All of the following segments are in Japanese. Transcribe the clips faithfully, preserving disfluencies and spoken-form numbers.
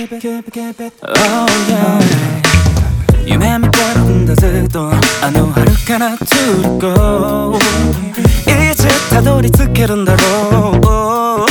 Oh yeah 夢見てるんだずっとあの遥かなトゥルコいつたどり着けるんだろう、oh,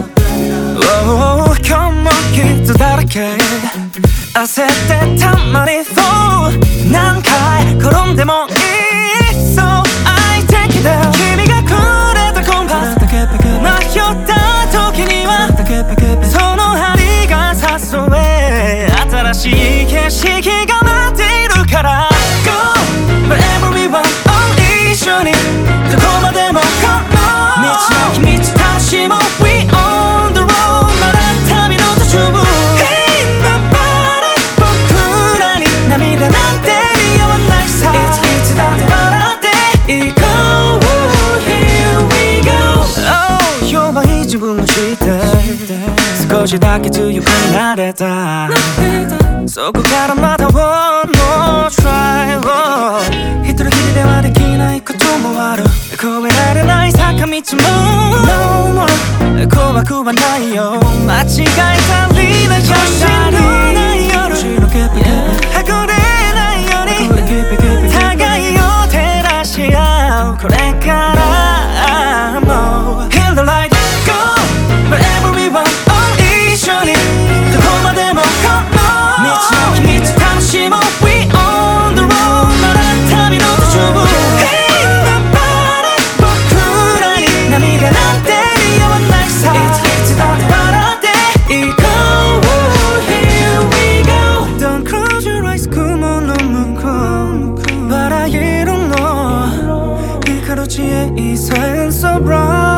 今日も傷だらけ焦ってたまにそう何回転んでもいいそう相手気だ君がくれたコンパス迷った時にはその針が誘え新しい景色が待っているから Go where everyone oh 一緒にどこまでも Come on 道のき道楽しもう We on the road まだ旅の途中 Hey nobody 僕らに涙なんて似合わないさいついつだって笑っていこう Here we go Oh 弱い自分を知って少しだけ強くなれたそこからまた One more try、oh、一人きりではできないこともある越えられない坂道も No more 怖くはないよ間違えたりな星のない夜運れないように互いを照らし合うこれからも Heal the light Go where everyone一緒にどこまでも Come on 道のき道楽しもう We on the road まだ旅の途中 Hey nobody 僕らに涙なんて似合わないさいついつだって笑っていこう Here we go Don't close your eyes 雲の向こうバラ色の光る地へ Shine so bright